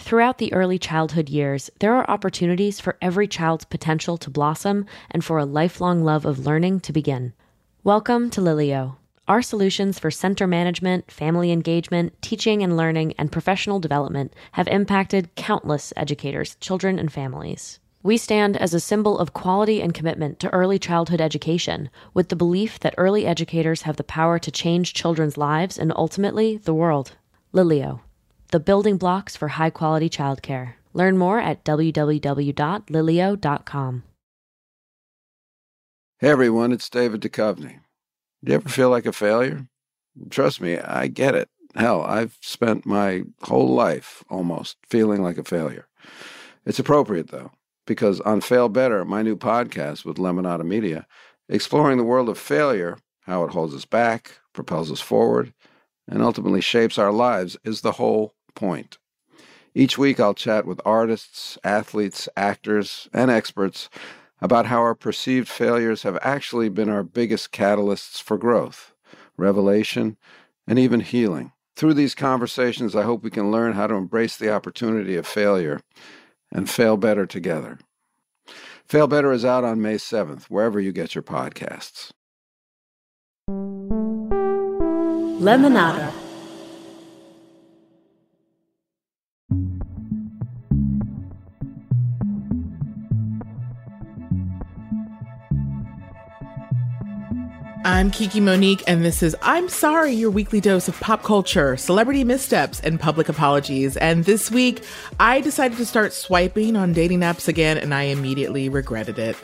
Throughout the early childhood years, there are opportunities for every child's potential to blossom and for a lifelong love of learning to begin. Welcome to Lilio. Our solutions for center management, family engagement, teaching and learning, and professional development have impacted countless educators, children, and families. We stand as a symbol of quality and commitment to early childhood education, with the belief that early educators have the power to change children's lives and ultimately the world. Lilio, the building blocks for high-quality childcare. Learn more at www.lilio.com. Hey everyone, it's David Duchovny. Do you ever feel like a failure? Trust me, I get it. Hell, I've spent my whole life almost feeling like a failure. It's appropriate though, because on Fail Better, my new podcast with Lemonada Media, exploring the world of failure, how it holds us back, propels us forward, and ultimately shapes our lives is the whole point. Each week I'll chat with artists, athletes, actors, and experts about how our perceived failures have actually been our biggest catalysts for growth, revelation, and even healing. Through these conversations, I hope we can learn how to embrace the opportunity of failure and fail better together. Fail Better is out on May 7th, wherever you get your podcasts. Lemonada. I'm Kiki Monique, and this is I'm Sorry, your weekly dose of pop culture, celebrity missteps, and public apologies. And this week, I decided to start swiping on dating apps again, and I immediately regretted it.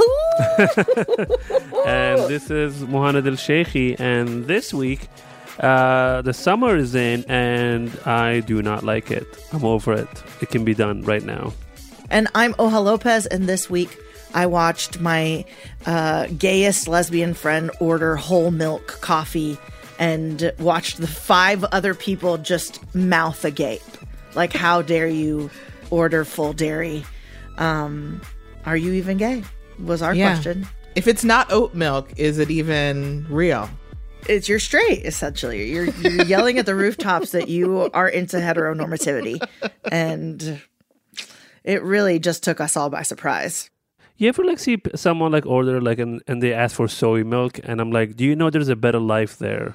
And this is Mohanad El-Sheikhi, and this week, the summer is in, and I do not like it. I'm over it. It can be done right now. And I'm Oha Lopez, and this week, I watched my gayest lesbian friend order whole milk coffee and watched the 5 other people just mouth agape. Like, how dare you order full dairy? Are you even gay? Was our question. If it's not oat milk, is it even real? You're straight, essentially. You're yelling at the rooftops that you are into heteronormativity. And it really just took us all by surprise. You ever see someone order and they ask for soy milk, and I'm like, do you know there's a better life there?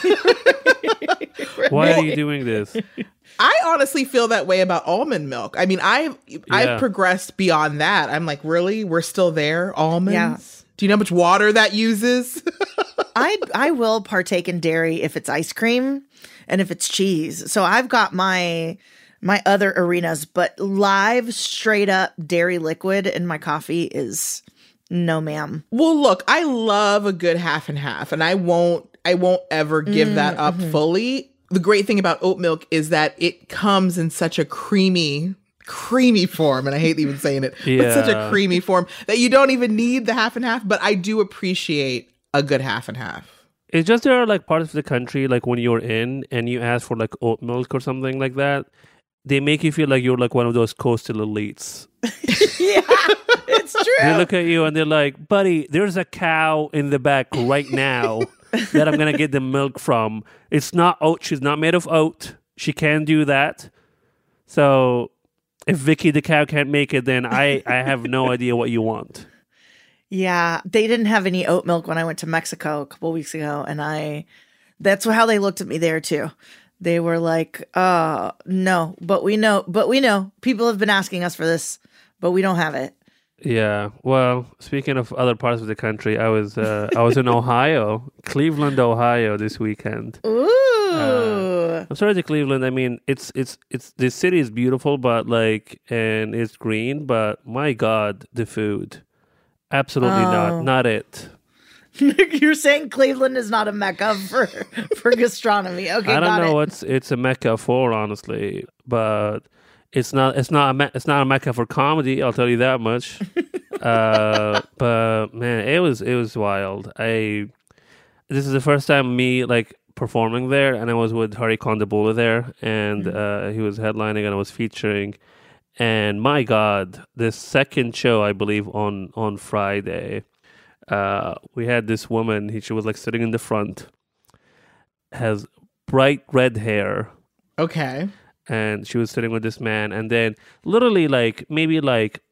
Why are you doing this? I honestly feel that way about almond milk. I mean, I've progressed beyond that. I'm like, really? We're still there? Almonds? Yeah. Do you know how much water that uses? I will partake in dairy if it's ice cream and if it's cheese. So I've got my other arenas, but live, straight up dairy liquid in my coffee is no, ma'am. Well, look, I love a good half and half, and I won't ever give that up fully. The great thing about oat milk is that it comes in such a creamy form, and I hate even saying it, but such a creamy form that you don't even need the half and half, but I do appreciate a good half and half. It's just there are parts of the country, when you're in and you ask for oat milk or something like that, they make you feel like you're one of those coastal elites. Yeah, it's true. They look at you and they're like, buddy, there's a cow in the back right now that I'm going to get the milk from. It's not oat. She's not made of oat. She can't do that. So if Vicky the cow can't make it, then I have no idea what you want. Yeah, they didn't have any oat milk when I went to Mexico a couple weeks ago, and that's how they looked at me there too. They were like, no, but we know. People have been asking us for this, but we don't have it. Yeah. Well, speaking of other parts of the country, I was in Ohio, Cleveland, Ohio this weekend. Ooh. I'm sorry to Cleveland. I mean, it's the city is beautiful, but and it's green, but my God, the food. Absolutely not it. You're saying Cleveland is not a mecca for gastronomy. Okay, I don't know what it's a mecca for, honestly, but it's not a mecca for comedy. I'll tell you that much. But man, it was wild. This is the first time me performing there, and I was with Hari Kondabolu there, and he was headlining, and I was featuring. And my God, the second show, I believe on Friday. We had this woman, she was sitting in the front, has bright red hair. Okay. and she was sitting with this man, and then literally like maybe like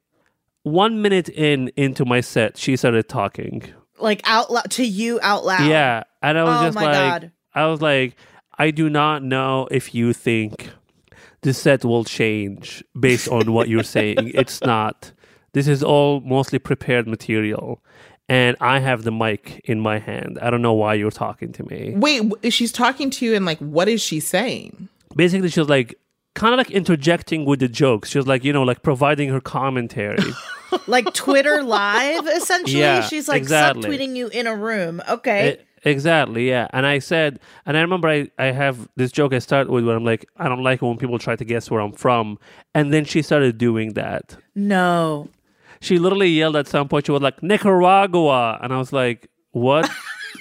1 minute into my set, she started talking. Like out loud to you out loud. Yeah. And I was just my like, God. I was like, I do not know if you think the set will change based on what you're saying. It's not. This is all mostly prepared material. And I have the mic in my hand. I don't know why you're talking to me. Wait, she's talking to you and like, what is she saying? Basically, she was like, kind of like interjecting with the jokes. She was like, like providing her commentary. Like Twitter Live, essentially. Yeah, She's like exactly. subtweeting you in a room. Okay. Exactly, yeah. And I said, and I remember I have this joke I start with where I'm like, I don't like it when people try to guess where I'm from. And then she started doing that. No. She literally yelled at some point, she was like, Nicaragua. And I was like, what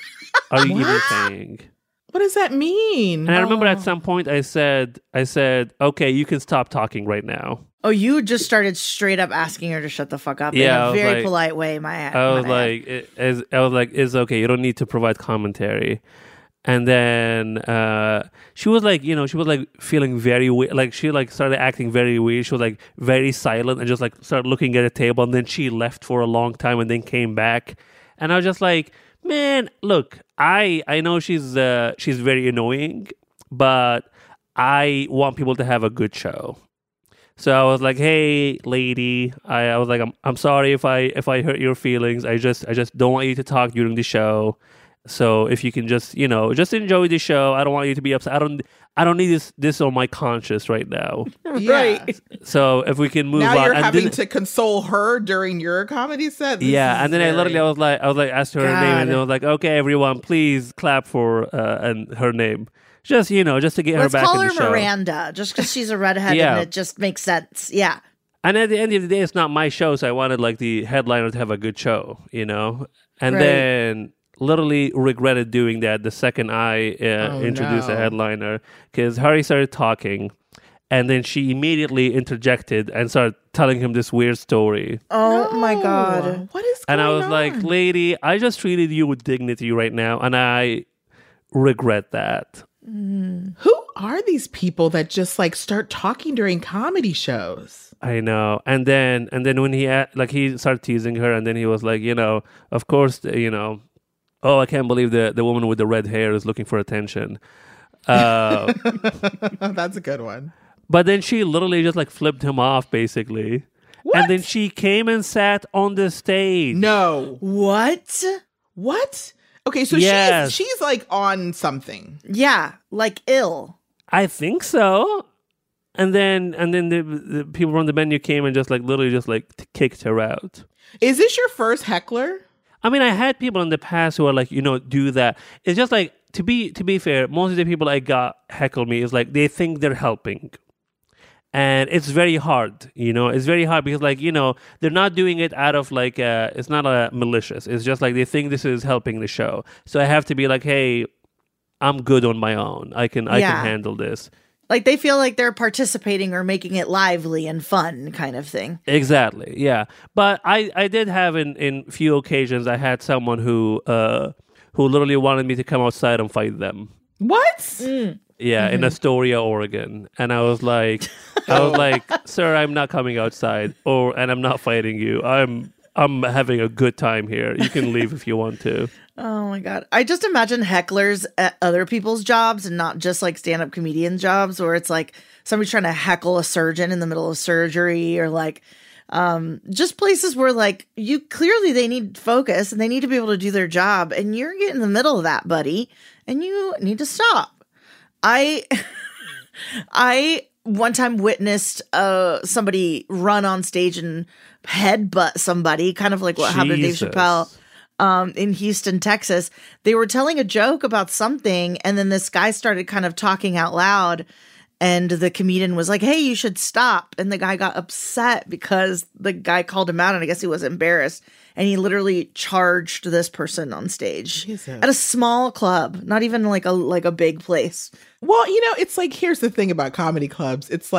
are you even saying? What does that mean? And I remember at some point I said, okay, you can stop talking right now. Oh, you just started straight up asking her to shut the fuck up in a very polite way. I was like, it's okay. You don't need to provide commentary. And then she was like, she was like feeling very weird. Like she like started acting very weird. She was like very silent and just like started looking at the table. And then she left for a long time and then came back. And I was just like, man, look, I know she's very annoying, but I want people to have a good show. So I was like, "Hey, lady," I was like, "I'm sorry if I hurt your feelings. I just don't want you to talk during the show. So if you can just just enjoy the show. I don't want you to be upset. I don't need this on my conscience right now. right. So if we can move now on." Now you're and having to console her during your comedy set. And then I was like, asked her her name, and I was like, "Okay, everyone, please clap for and her name." Just, just to get her back in the show. Let's call her Miranda, just because she's a redhead and it just makes sense. Yeah. And at the end of the day, it's not my show, so I wanted like the headliner to have a good show, And then literally regretted doing that the second I introduced a headliner, because Hari started talking, and then she immediately interjected and started telling him this weird story. Oh my God. What is going on? And I was like, lady, I just treated you with dignity right now, and I regret that. Who are these people that just like start talking during comedy shows? I know. And then when he started teasing her, and then he was like, of course, oh, I can't believe the woman with the red hair is looking for attention. That's a good one. But then she literally just like flipped him off, basically. What? And then she came and sat on the stage. No. What? Okay, so yes. she's like on something. Yeah, like ill. I think so. And then the people from the venue came and just like literally just like kicked her out. Is this your first heckler? I mean, I had people in the past who are like, do that. It's just like, to be fair, most of the people I got heckle me is like, they think they're helping. And it's very hard, It's very hard because, like, they're not doing it out of, like, it's not malicious. It's just, like, they think this is helping the show. So I have to be like, hey, I'm good on my own. I can handle this. Like, they feel like they're participating or making it lively and fun kind of thing. Exactly, yeah. But I did have in few occasions, I had someone who literally wanted me to come outside and fight them. What? Yeah, in Astoria, Oregon. And I was like, sir, I'm not coming outside, and I'm not fighting you. I'm having a good time here. You can leave if you want to. Oh my God. I just imagine hecklers at other people's jobs and not just like stand-up comedian jobs, where it's like somebody's trying to heckle a surgeon in the middle of surgery, or like just places where like they need focus and they need to be able to do their job, and you're getting in the middle of that, buddy, and you need to stop. I one time witnessed somebody run on stage and headbutt somebody, kind of like what happened to Dave Chappelle in Houston, Texas. They were telling a joke about something, and then this guy started kind of talking out loud, and the comedian was like, hey, you should stop. And the guy got upset because the guy called him out, and I guess he was embarrassed. And he literally charged this person on stage. Jesus. At a small club, not even like a big place. Well, it's like, here's the thing about comedy clubs. It's like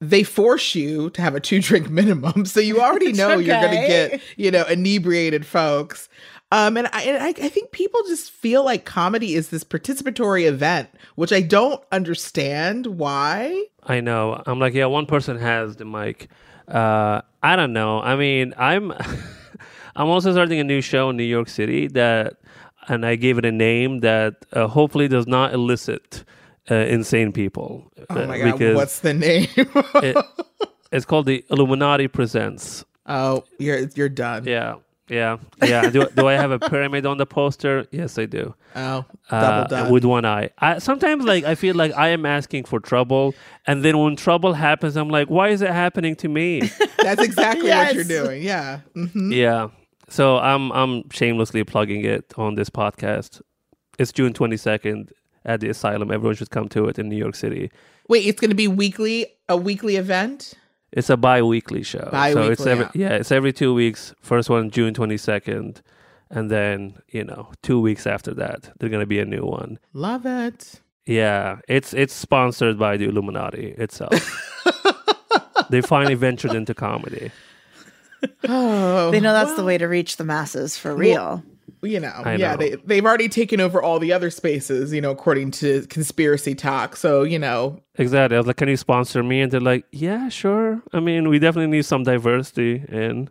they force you to have a 2-drink minimum. So you already know you're going to get, inebriated folks. And I think people just feel like comedy is this participatory event, which I don't understand why. I know. I'm like, yeah, one person has the mic. I don't know. I mean, I'm also starting a new show in New York City and I gave it a name that hopefully does not elicit insane people. Oh my God, what's the name? It's called The Illuminati Presents. Oh, you're done. Yeah. Do I have a pyramid on the poster? Yes, I do. Oh, double done. With one eye. Sometimes I feel like I am asking for trouble, and then when trouble happens, I'm like, why is it happening to me? That's exactly what you're doing. Yeah. Mm-hmm. Yeah. So I'm shamelessly plugging it on this podcast. It's June 22nd at the Asylum. Everyone should come to it in New York City. Wait, it's going to be a weekly event? It's a bi-weekly show. Bi-weekly, so it's every 2 weeks. First one, June 22nd. And then, 2 weeks after that, there's going to be a new one. Love it. Yeah, it's sponsored by the Illuminati itself. They finally ventured into comedy. Oh, they know that's the way to reach the masses for real. They've already taken over all the other spaces, according to conspiracy talk. So, Exactly. I was like, can you sponsor me? And they're like, yeah, sure. I mean, we definitely need some diversity. And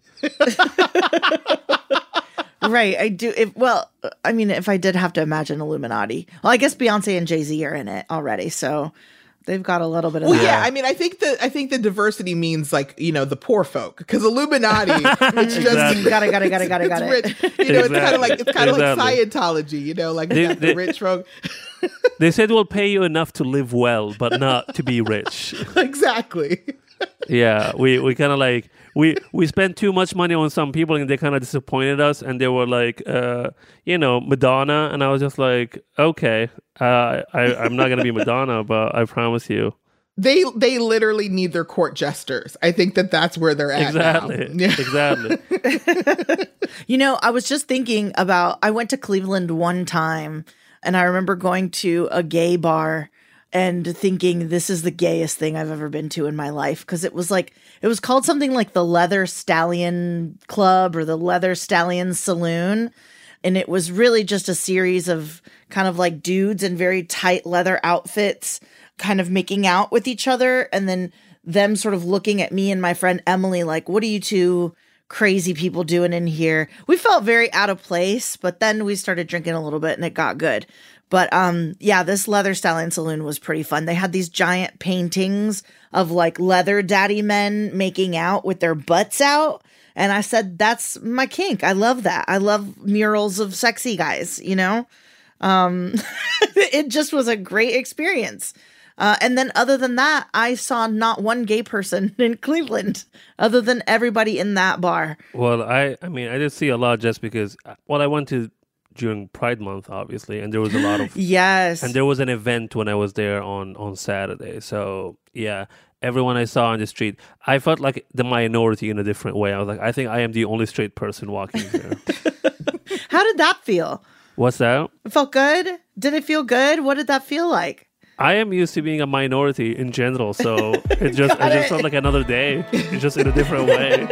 right. I do. If I did have to imagine Illuminati, well, I guess Beyonce and Jay-Z are in it already. So they've got a little bit of that. Yeah, I mean, I think the diversity means like, the poor folk, because Illuminati, it's just got it. Rich. It's kind of like Scientology, like the rich folk. They said we'll pay you enough to live well, but not to be rich. Exactly. Yeah, we kind of like we spent too much money on some people and they kind of disappointed us, and they were like, Madonna, and I was just like, okay, I'm not gonna be Madonna, but I promise you. They literally need their court jesters. I think that's where they're at. Exactly. Now. Exactly. I was just thinking about, I went to Cleveland one time, and I remember going to a gay bar and thinking, this is the gayest thing I've ever been to in my life. Because it was called something like the Leather Stallion Club or the Leather Stallion Saloon. And it was really just a series of kind of like dudes in very tight leather outfits kind of making out with each other. And then them sort of looking at me and my friend Emily like, what are you two crazy people doing in here? We felt very out of place, but then we started drinking a little bit and it got good. But this Leather Stallion Saloon was pretty fun. They had these giant paintings of like leather daddy men making out with their butts out. And I said, that's my kink. I love that. I love murals of sexy guys, It just was a great experience. And then other than that, I saw not one gay person in Cleveland other than everybody in that bar. Well, I did see a lot just because, I went to during Pride Month, obviously, and there was a lot of... Yes. And there was an event when I was there on Saturday. So, yeah, everyone I saw on the street, I felt like the minority in a different way. I was like, I think I am the only straight person walking here. How did that feel? What's that? It felt good? Did it feel good? What did that feel like? I am used to being a minority in general, so it just felt like another day. It's just in a different way.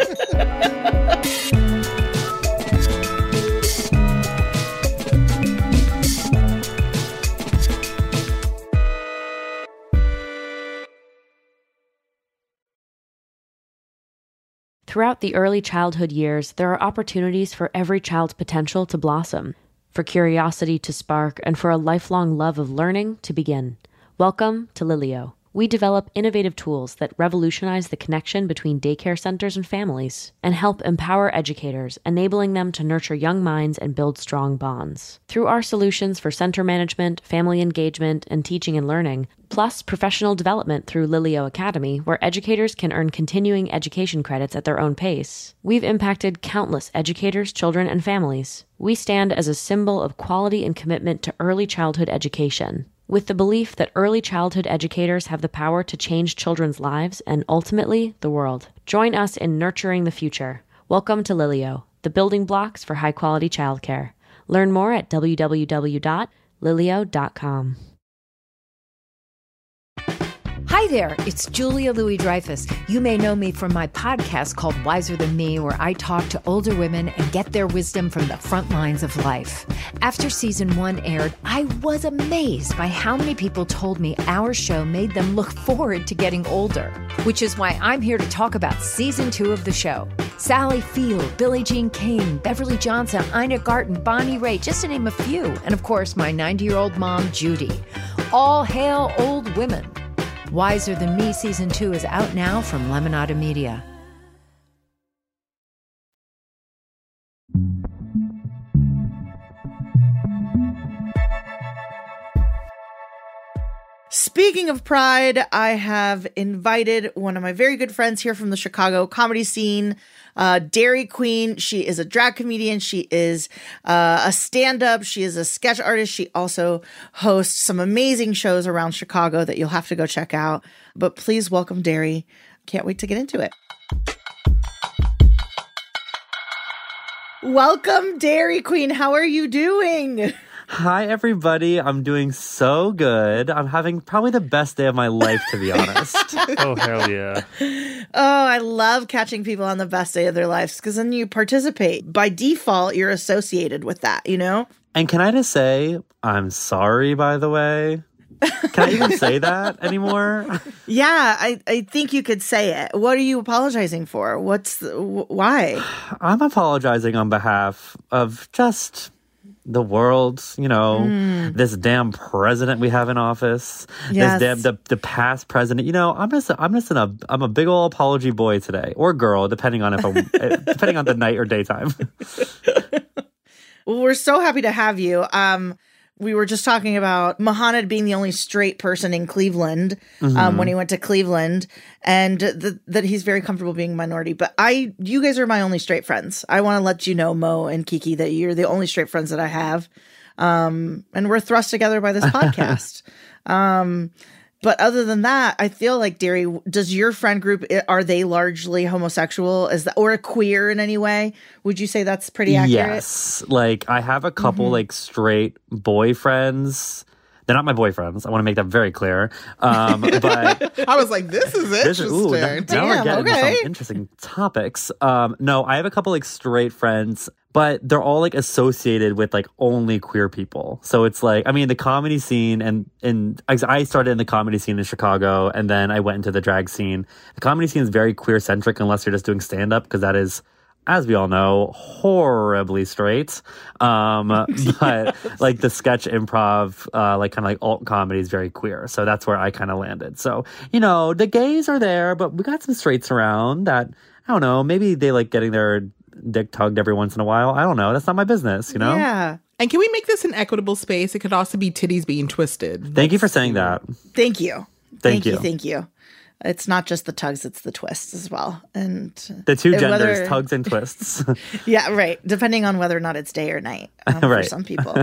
Throughout the early childhood years, there are opportunities for every child's potential to blossom, for curiosity to spark, and for a lifelong love of learning to begin. Welcome to Lilio. We develop innovative tools that revolutionize the connection between daycare centers and families and help empower educators, enabling them to nurture young minds and build strong bonds. Through our solutions for center management, family engagement, and teaching and learning, plus professional development through Lilio Academy, where educators can earn continuing education credits at their own pace, we've impacted countless educators, children, and families. We stand as a symbol of quality and commitment to early childhood education, with the belief that early childhood educators have the power to change children's lives and ultimately the world. Join us in nurturing the future. Welcome to Lilio, the building blocks for high-quality childcare. Learn more at www.lilio.com. Hi there, it's Julia Louis-Dreyfus. You may know me from my podcast called Wiser Than Me, where I talk to older women and get their wisdom from the front lines of life. After season 1 aired, I was amazed by how many people told me our show made them look forward to getting older, which is why I'm here to talk about season 2 of the show. Sally Field, Billie Jean King, Beverly Johnson, Ina Garten, Bonnie Raitt, just to name a few. And of course, my 90-year-old mom, Judy. All hail old women. Wiser Than Me Season 2 is out now from Lemonada Media. Speaking of Pride, I have invited one of my very good friends here from the Chicago comedy scene, Dairy Queen. She is a drag comedian. She is a stand-up. She is a sketch artist. She also hosts some amazing shows around Chicago that you'll have to go check out. But please welcome Dairy. Can't wait to get into it. Welcome, Dairy Queen. How are you doing? Hi, everybody. I'm doing so good. I'm having probably the best day of my life, to be honest. Oh, hell yeah. Oh, I love catching people on the best day of their lives because then you participate. By default, you're associated with that, you know? And can I just say, I'm sorry, by the way. Can I even say that anymore? Yeah, I think you could say it. What are you apologizing for? Why? I'm apologizing on behalf of just the world, this damn president we have in office, yes. this damn the past president. I'm a big old apology boy today, or girl, depending on depending on the night or daytime. Well, we're so happy to have you. We were just talking about Mohamed being the only straight person in Cleveland when he went to Cleveland, and that he's very comfortable being a minority. But you guys are my only straight friends. I want to let you know, Mo and Kiki, that you're the only straight friends that I have. And we're thrust together by this podcast. But other than that, I feel like, Dairy, does your friend group, are they largely homosexual or queer in any way? Would you say that's pretty accurate? Yes. Like, I have a couple, straight boyfriends. They're not my boyfriends. I want to make that very clear. But I was like, this is interesting. Now we're getting into some interesting topics. No, I have a couple, straight friends, but they're all associated with only queer people. So it's the comedy scene and I started in the comedy scene in Chicago, and then I went into the drag scene. The comedy scene is very queer centric unless you're just doing stand up, because that is, as we all know, horribly straight. But the sketch improv, alt comedy is very queer. So that's where I kind of landed. So, the gays are there, but we got some straights around that, I don't know, maybe they like getting their dick tugged every once in a while. I don't know. That's not my business, Yeah. And can we make this an equitable space? It could also be titties being twisted. Thank you for saying that. Thank you. Thank you. Thank you. It's not just the tugs, it's the twists as well. And the two genders, tugs and twists. Yeah, right. Depending on whether or not it's day or night right. For some people.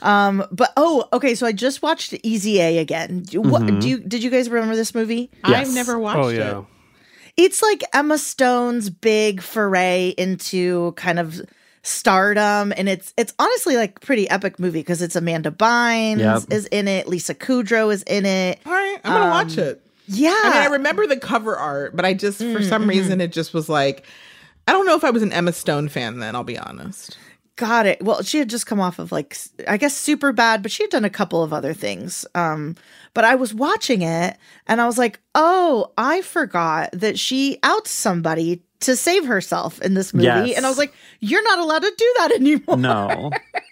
Okay. So I just watched Easy A again. Did you guys remember this movie? Yes. I've never watched it. It's like Emma Stone's big foray into kind of stardom, and it's honestly pretty epic movie because it's Amanda Bynes is in it, Lisa Kudrow is in it. All right, I'm gonna watch it. Yeah, I remember the cover art, but I just for some reason it just was I don't know if I was an Emma Stone fan then. I'll be honest. Got it. Well, she had just come off of I guess Superbad, but she had done a couple of other things. But I was watching it and I was like, oh, I forgot that she outs somebody to save herself in this movie. Yes. And I was like, you're not allowed to do that anymore. No.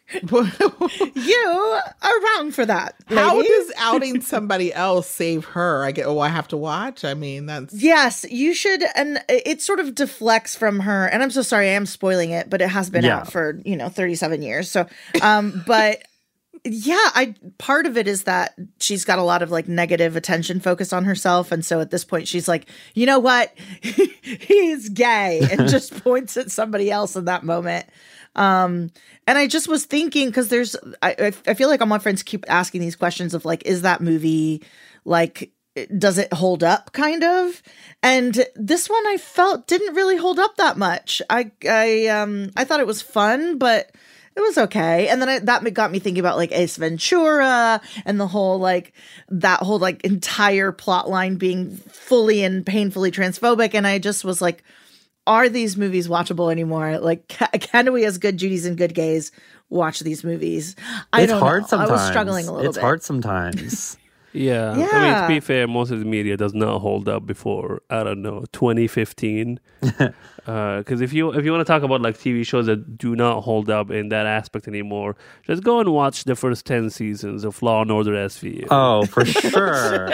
You are wrong for that. How lady. does outing somebody else save her? I have to watch. I mean, that's... Yes, you should. And it sort of deflects from her. And I'm so sorry, I am spoiling it, but it has been out for, 37 years. So, but yeah, part of it is that she's got a lot of negative attention focused on herself. And so at this point, she's like, you know what? He's gay, and just points at somebody else in that moment. And I just was thinking, because I feel like all my friends keep asking these questions of is that movie does it hold up kind of? And this one I felt didn't really hold up that much. I thought it was fun, but It was okay. And then that got me thinking about like Ace Ventura and the whole like that whole like entire plot line being fully and painfully transphobic. And I just was like, are these movies watchable anymore? Like, can we as good Judies and good gays watch these movies? It's hard sometimes. I was struggling a little bit. It's hard sometimes. Yeah. I mean, to be fair, most of the media does not hold up before, I don't know, 2015. Because if you want to talk about like TV shows that do not hold up in that aspect anymore, just go and watch the first 10 seasons of Law and Order SVU. Oh, for sure.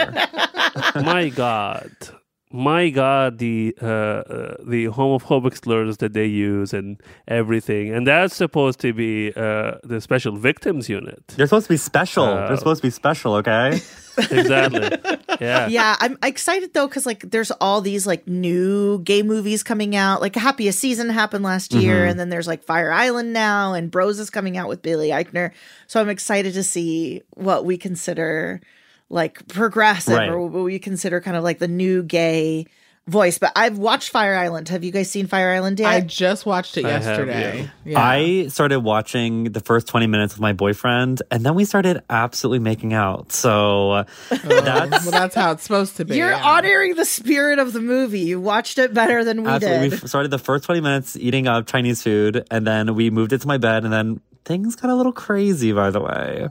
My God, the homophobic slurs that they use and everything, and that's supposed to be the special victims unit. They're supposed to be special. They're supposed to be special, okay? Exactly. Yeah. Yeah, I'm excited though because like there's all these like new gay movies coming out. Like Happiest Season happened last year, and then there's like Fire Island now, and Bros is coming out with Billy Eichner. So I'm excited to see what we consider like progressive or what we consider kind of like the new gay voice. But I've watched Fire Island. Have you guys seen Fire Island yet? I just watched it yesterday. I started watching the first 20 minutes with my boyfriend, and then we started absolutely making out. So that's how it's supposed to be. You're honoring the spirit of the movie. You watched it better than we did. We started the first 20 minutes eating Chinese food, and then we moved it to my bed, and then things got a little crazy, by the way.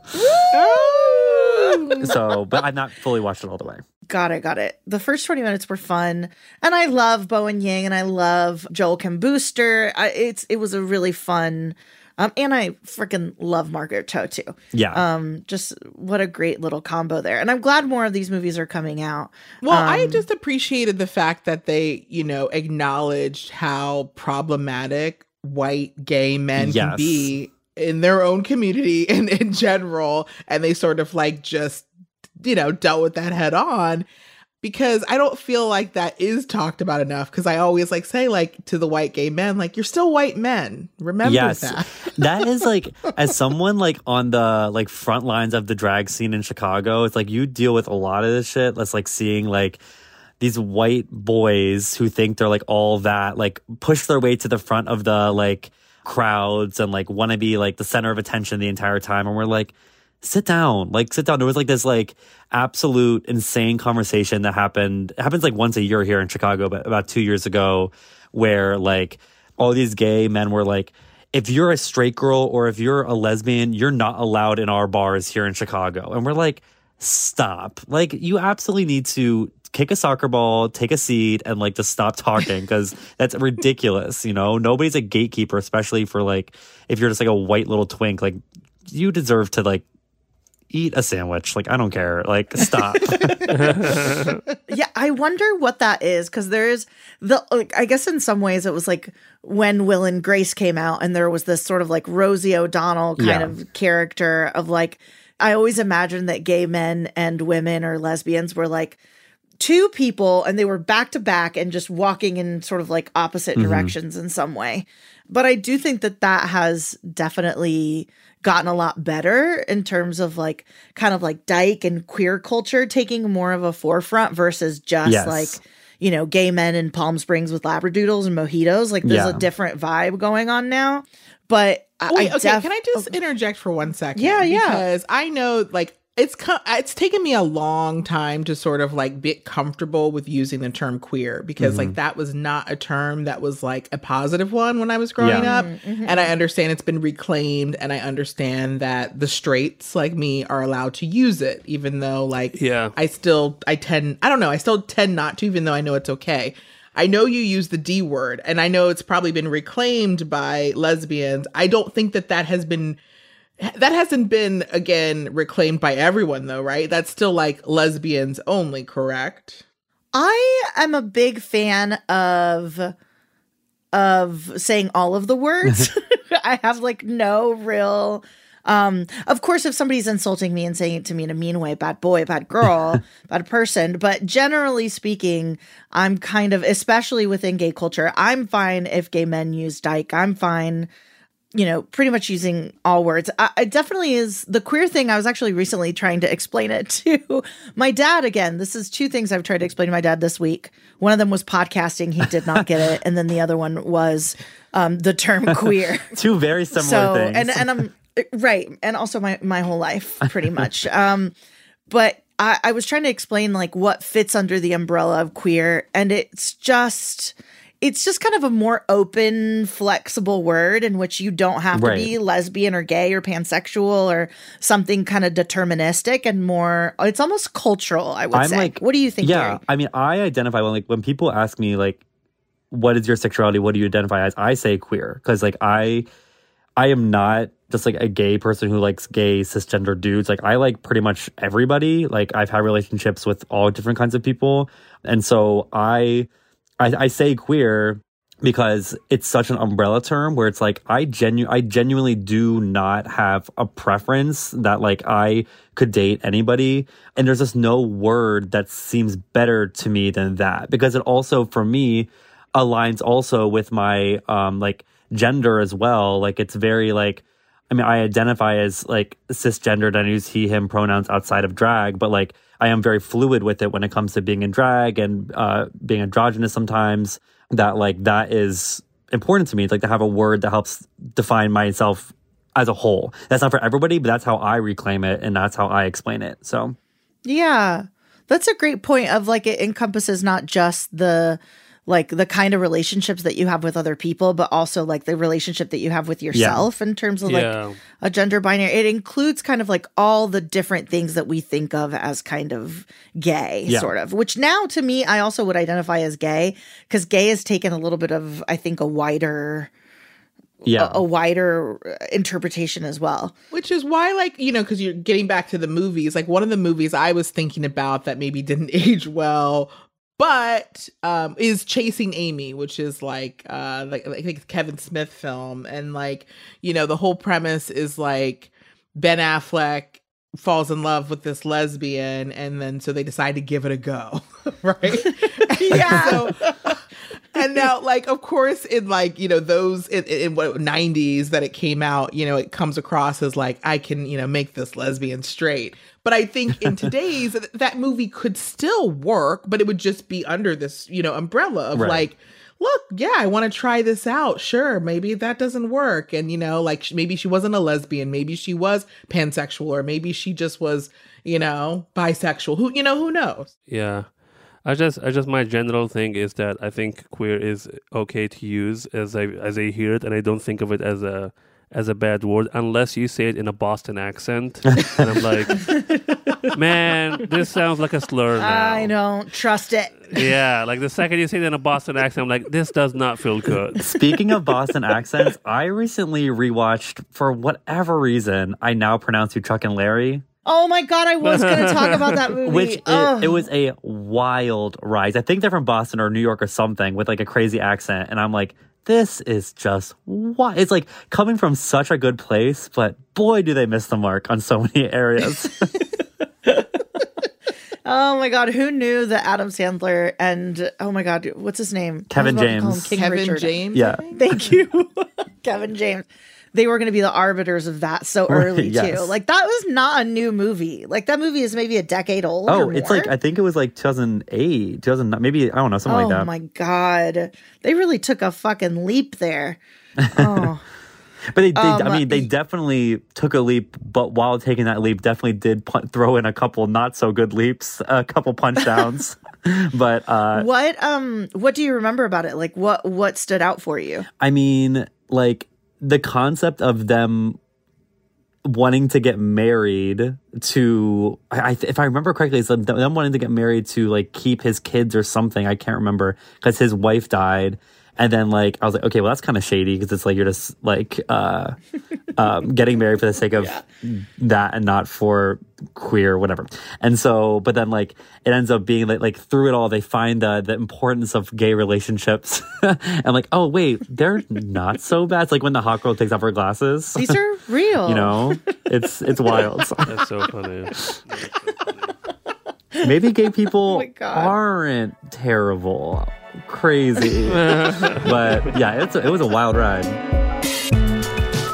So, but I've not fully watched it all the way. Got it. The first 20 minutes were fun. And I love Bowen Yang and I love Joel Kim Booster. It was a really fun, and I freaking love Margaret Cho too. Yeah. Just what a great little combo there. And I'm glad more of these movies are coming out. Well, I just appreciated the fact that they, acknowledged how problematic white gay men can be in their own community and in general. And they sort of like just, dealt with that head on, because I don't feel like that is talked about enough. Because I always like say like to the white gay men, like, you're still white men. Remember that. That is like, as someone like on the like front lines of the drag scene in Chicago, it's like you deal with a lot of this shit. That's like seeing like these white boys who think they're like all that, like push their way to the front of the like crowds and like want to be like the center of attention the entire time. And we're like, sit down. There was like this like absolute insane conversation that happens like once a year here in Chicago, but about 2 years ago, where like all these gay men were like, if you're a straight girl or if you're a lesbian, you're not allowed in our bars here in Chicago. And we're like, stop. Like, you absolutely need to kick a soccer ball, take a seat, and like just stop talking, because that's ridiculous. Nobody's a gatekeeper, especially for like if you're just like a white little twink. Like, you deserve to like eat a sandwich. Like, I don't care. Like, stop. Yeah, I wonder what that is, because there's I guess in some ways it was like when Will and Grace came out, and there was this sort of like Rosie O'Donnell kind of character of like, I always imagined that gay men and women or lesbians were like two people, and they were back to back and just walking in sort of like opposite directions in some way. But I do think that has definitely gotten a lot better in terms of like kind of like dyke and queer culture taking more of a forefront versus just like, gay men in Palm Springs with labradoodles and mojitos. Like, there's a different vibe going on now. But can I just interject for 1 second? Yeah. Because I know like it's taken me a long time to sort of like get comfortable with using the term queer, because like that was not a term that was like a positive one when I was growing up. And I understand it's been reclaimed, and I understand that the straights like me are allowed to use it, even though like I still tend not to, even though I know it's okay. I know you use the D word, and I know it's probably been reclaimed by lesbians. I don't think that hasn't been, again, reclaimed by everyone, though, right? That's still like lesbians only, correct? I am a big fan of saying all of the words. I have like no real, of course, if somebody's insulting me and saying it to me in a mean way, bad boy, bad girl, bad person. But generally speaking, I'm kind of, especially within gay culture, I'm fine if gay men use dyke. I'm fine pretty much using all words. It definitely is the queer thing. I was actually recently trying to explain it to my dad again. This is two things I've tried to explain to my dad this week. One of them was podcasting. He did not get it. And then the other one was the term queer. Two very similar things. And I'm right. And also my whole life, pretty much. But I was trying to explain like what fits under the umbrella of queer. And it's just kind of a more open, flexible word in which you don't have to be lesbian or gay or pansexual or something kind of deterministic and more, it's almost cultural, I would say. Like, what do you think, Yeah, Gary? I mean, I identify when people ask me, like, what is your sexuality? What do you identify as? I say queer because, like, I am not just, like, a gay person who likes gay cisgender dudes. Like, I like pretty much everybody. Like, I've had relationships with all different kinds of people. And so I say queer because it's such an umbrella term where it's like I genuinely do not have a preference that like I could date anybody. And there's just no word that seems better to me than that because it also, for me, aligns also with my like gender as well. Like it's very like, I mean, I identify as like cisgendered and I use he, him pronouns outside of drag, but like I am very fluid with it when it comes to being in drag and being androgynous sometimes. That is important to me. It's like to have a word that helps define myself as a whole. That's not for everybody, but that's how I reclaim it and that's how I explain it. So, yeah, that's a great point of like it encompasses not just the kind of relationships that you have with other people, but also like the relationship that you have with yourself in terms of like a gender binary. It includes kind of like all the different things that we think of as kind of gay, sort of, which now to me, I also would identify as gay because gay has taken a little bit of, I think, a wider interpretation as well. Which is why, like, because you're getting back to the movies, like one of the movies I was thinking about that maybe didn't age well, but is Chasing Amy, which is like I think a Kevin Smith film. And like, the whole premise is like Ben Affleck falls in love with this lesbian and then so they decide to give it a go. Right? Yeah. And now, like, of course, in like, those in what 90s that it came out, it comes across as like, I can, make this lesbian straight. But I think in today's, that movie could still work, but it would just be under this, umbrella of like, look, yeah, I want to try this out. Sure, maybe that doesn't work. And, like maybe she wasn't a lesbian. Maybe she was pansexual or maybe she just was, bisexual. Who knows? Yeah. I just my general thing is that I think queer is okay to use as I hear it, and I don't think of it as a bad word unless you say it in a Boston accent. And I'm like, man, this sounds like a slur now. I don't trust it. Yeah, like the second you say it in a Boston accent, I'm like, this does not feel good. Speaking of Boston accents, I recently rewatched, for whatever reason, I Now Pronounce You Chuck and Larry. Oh my God, I was going to talk about that movie. Which it was a wild ride. I think they're from Boston or New York or something with like a crazy accent. And I'm like, this is just what? It's like coming from such a good place, but boy, do they miss the mark on so many areas. Oh my God, who knew that Adam Sandler and, oh my God, what's his name? Kevin James. Kevin Richard. James? Yeah. Thank you. Kevin James. They were going to be the arbiters of that so early, yes. too. Like, that was not a new movie. Like, that movie is maybe a decade old. Oh, or it's more. like, I think it was like 2008, 2009, maybe, I don't know, something like that. Oh, my God. They really took a fucking leap there. Oh. But they definitely took a leap, but while taking that leap, definitely did throw in a couple not so good leaps, a couple punch downs. But what do you remember about it? Like, what stood out for you? I mean, like, the concept of them wanting to get married to, if I remember correctly, it's them wanting to get married to like keep his kids or something. I can't remember because his wife died. And then like, I was like, okay, well, that's kind of shady because it's like, you're just like getting married for the sake of that and not for queer, whatever. And so, but then like, it ends up being like through it all, they find the importance of gay relationships. And like, oh wait, they're not so bad. It's like when the hot girl takes off her glasses. These are real. It's wild. That's so funny. Maybe gay people aren't terrible. Crazy. But yeah, it was a wild ride.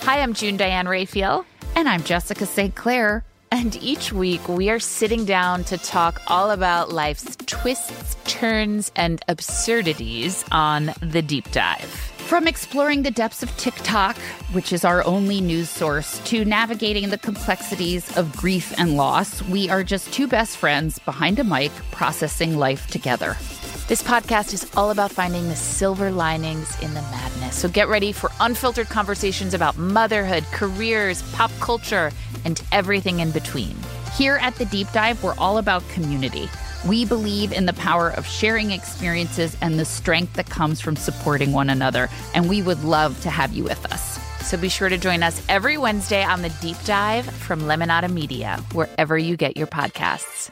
Hi, I'm June Diane Raphael. And I'm Jessica St. Clair. And each week we are sitting down to talk all about life's twists, turns, and absurdities on The Deep Dive. From exploring the depths of TikTok, which is our only news source, to navigating the complexities of grief and loss, we are just two best friends behind a mic processing life together. This podcast is all about finding the silver linings in the madness. So get ready for unfiltered conversations about motherhood, careers, pop culture, and everything in between. Here at The Deep Dive, we're all about community. We believe in the power of sharing experiences and the strength that comes from supporting one another, and we would love to have you with us. So be sure to join us every Wednesday on The Deep Dive from Lemonada Media, wherever you get your podcasts.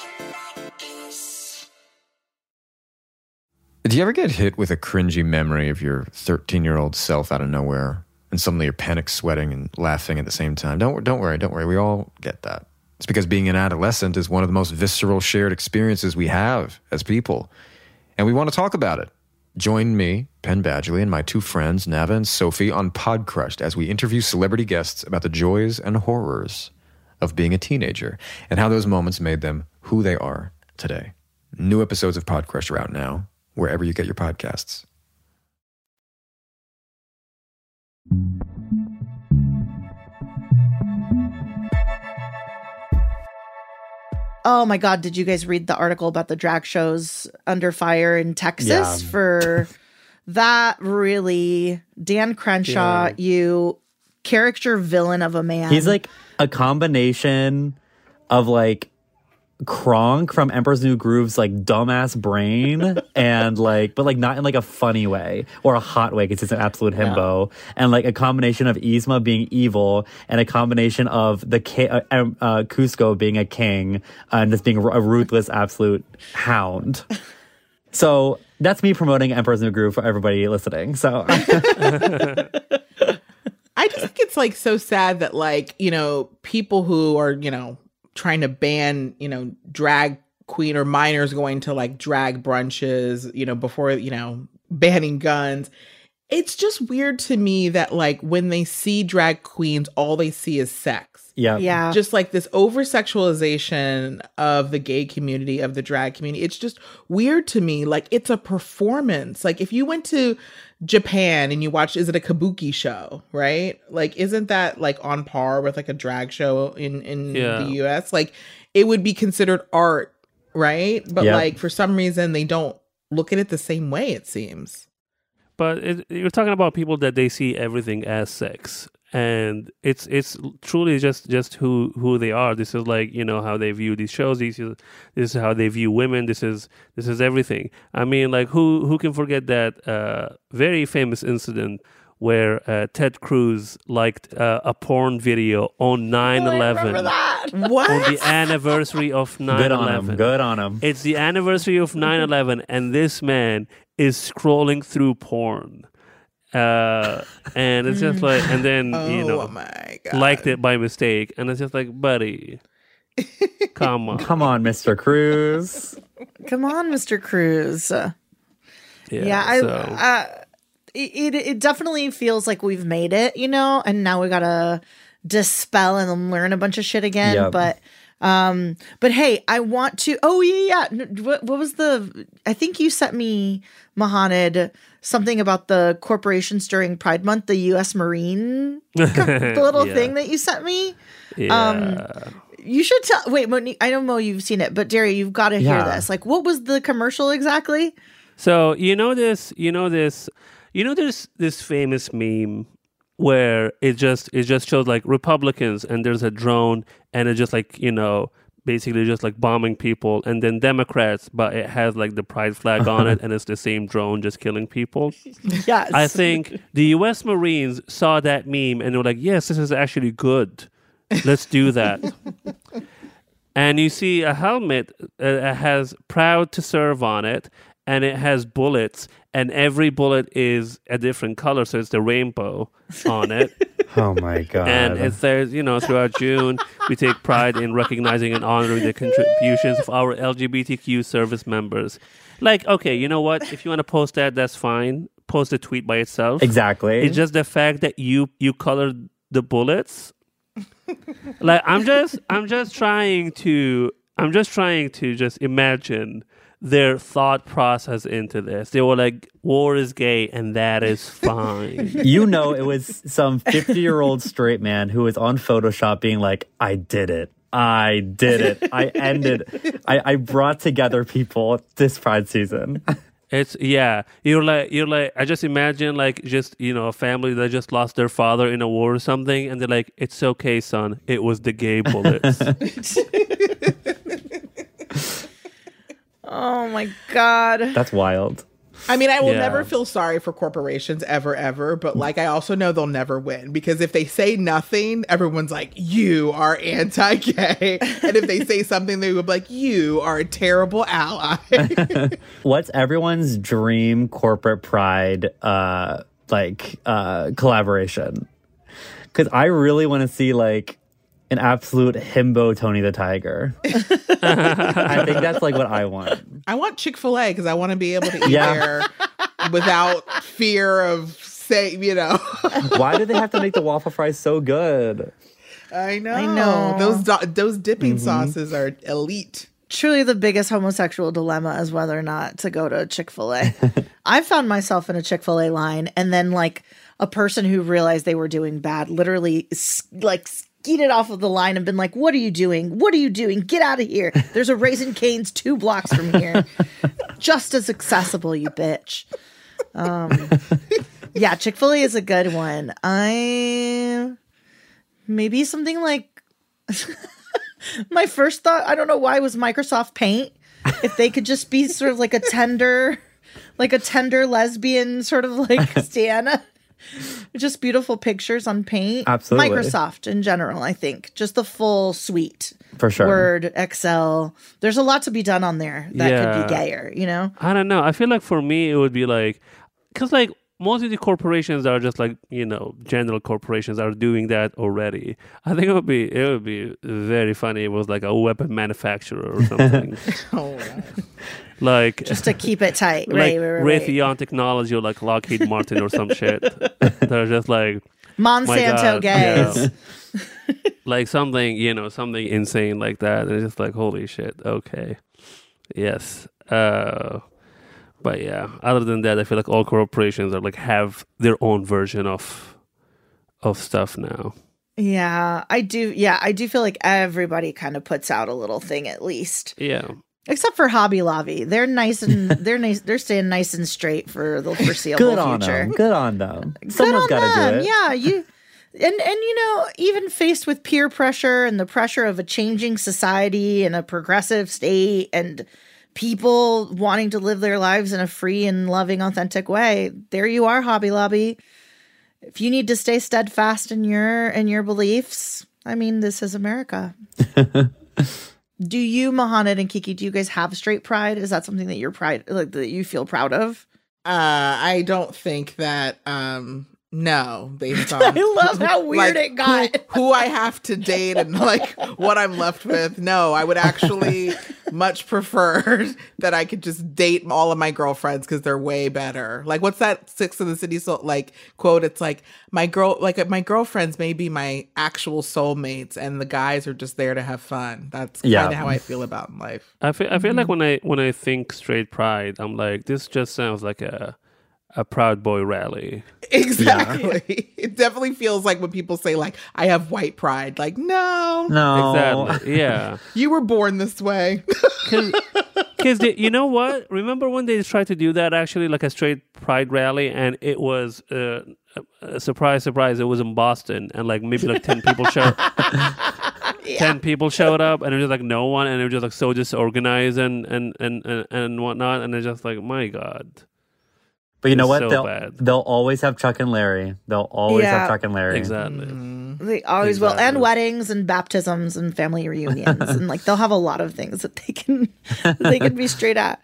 Do you ever get hit with a cringy memory of your 13-year-old self out of nowhere, and suddenly you're panic sweating and laughing at the same time? Don't worry. We all get that. It's because being an adolescent is one of the most visceral shared experiences we have as people, and we want to talk about it. Join me, Penn Badgley, and my two friends, Nava and Sophie, on Podcrushed as we interview celebrity guests about the joys and horrors of being a teenager and how those moments made them who they are today. New episodes of Podcrushed are out now, wherever you get your podcasts. Oh my God, did you guys read the article about the drag shows under fire in Texas? For that, really, Dan Crenshaw, you character villain of a man. He's like a combination of like Kronk from Emperor's New Groove's like dumbass brain and like, but like not in like a funny way or a hot way because it's an absolute himbo, and like a combination of Yzma being evil and a combination of the Cusco being a king and just being a ruthless absolute hound. So that's me promoting Emperor's New Groove for everybody listening. So I just think it's like so sad that like, you know, people who are, you know, trying to ban, you know, drag queen or minors going to like drag brunches, you know, before, you know, banning guns. It's just weird to me that like when they see drag queens, all they see is sex. Yeah. Just like this over sexualization of the gay community, of the drag community. It's just weird to me. Like it's a performance. Like if you went to Japan and you watch, is it a kabuki show, right? Like, isn't that like on par with like a drag show in the US? Like it would be considered art, right? But like for some reason they don't look at it the same way, it seems. But you're talking about people that they see everything as sex, and it's truly just who they are. This is like, you know, how they view these shows. This is how they view women. This is everything. I mean, like who can forget that very famous incident where Ted Cruz liked a porn video on 9/11. What? On the anniversary of 9/11. Good on him. It's the anniversary of 9/11, and this man is scrolling through porn. And it's just like, and then, you know, my God, liked it by mistake. And it's just like, buddy, come on. Come on, Mr. Cruz. Come on, Mr. Cruz. It definitely feels like we've made it, you know, and now we gotta dispel and learn a bunch of shit again. Yep. But hey, I want to. Oh yeah. What was I think you sent me, Mohanad, something about the corporations during Pride Month, the U.S. Marine, the little thing that you sent me. Yeah. You should tell. Wait, Monique, I don't know you've seen it, but Jerry, you've got to hear this. Like, what was the commercial exactly? So this famous meme where it just shows like Republicans and there's a drone and it's just like, you know, basically just like bombing people, and then Democrats, but it has like the pride flag on it and it's the same drone just killing people. Yes. I think the U.S. Marines saw that meme and they were like, yes, this is actually good. Let's do that. And you see a helmet has proud to serve on it, and it has bullets, and every bullet is a different color, so it's the rainbow on it. Oh my God. And it says, you know, throughout June, we take pride in recognizing and honoring the contributions of our LGBTQ service members. Like, okay, you know what? If you want to post that, that's fine. post a tweet by itself. Exactly. It's just the fact that you colored the bullets. Like I'm just trying to just imagine their thought process into this. They were like, war is gay and that is fine. You know, it was some 50-year-old straight man who was on Photoshop being like, I did it. I brought together people this Pride season. It's you're like I just imagine like just a family that just lost their father in a war or something, and they're like, it's okay, son, it was the gay bullets. Oh my God. That's wild. I mean, I will never feel sorry for corporations ever, but like I also know they'll never win, because if they say nothing, everyone's like, you are anti-gay. And if they say something, they would be like, you are a terrible ally. What's everyone's dream corporate Pride collaboration? Because I really want to see like an absolute himbo Tony the Tiger. I think that's like what I want. I want Chick-fil-A because I want to be able to eat there without fear of Why do they have to make the waffle fries so good? I know. Those dipping sauces are elite. Truly the biggest homosexual dilemma is whether or not to go to Chick-fil-A. I found myself in a Chick-fil-A line, and then like a person who realized they were doing bad literally like skeeted off of the line and been like, what are you doing? What are you doing? Get out of here. There's a Raising Cane's 2 blocks from here. Just as accessible, you bitch. Yeah, Chick-fil-A is a good one. Maybe something like my first thought, I don't know why, was Microsoft Paint. If they could just be sort of like a tender lesbian sort of like Stana. Just beautiful pictures on Paint. Absolutely. Microsoft in general, I think. Just the full suite. For sure. Word, Excel. There's a lot to be done on there that could be gayer, I don't know. I feel like for me, it would be like, because like most of the corporations are just like, general corporations are doing that already. I think it would be very funny if it was like a weapon manufacturer or something. Oh, right. Like just to keep it tight, like right. Raytheon Technology or like Lockheed Martin or some shit. They're just like Monsanto gays. Like something, something insane like that. And it's just like, holy shit. Okay. Yes. But yeah, other than that, I feel like all corporations are like have their own version of stuff now. Yeah, I do. Yeah, I do feel like everybody kind of puts out a little thing at least. Yeah. Except for Hobby Lobby, they're nice and they're staying nice and straight for the foreseeable future. Good on them. Someone's got to do it. Yeah, and even faced with peer pressure and the pressure of a changing society and a progressive state and people wanting to live their lives in a free and loving, authentic way, there you are, Hobby Lobby. If you need to stay steadfast in your beliefs, I mean, this is America. Do you, Mohamed and Kiki, do you guys have straight pride? Is that something that that you feel proud of? I don't think that, no, based on... I love how weird it got. Who I have to date and like what I'm left with. No, I would actually much prefer that I could just date all of my girlfriends because they're way better. Like, what's that Six of the City quote? It's like my girlfriends may be my actual soulmates, and the guys are just there to have fun. That's kind of how I feel about life. I feel like when I think straight pride, I'm like, this just sounds like a Proud Boy rally. Exactly. Yeah. It definitely feels like when people say like, I have white pride. Like, no. Exactly. Yeah. You were born this way. Because you know what? Remember when they tried to do that actually, like a straight pride rally, and it was surprise, it was in Boston, and like maybe like 10 people showed. 10 people showed up, and it was just like no one, and it was just like so disorganized and whatnot, and it's just like, my God. But you know what? So they'll always have Chuck and Larry. They'll always have Chuck and Larry. Exactly. They always will. And weddings and baptisms and family reunions. And like they'll have a lot of things that they can be straight at.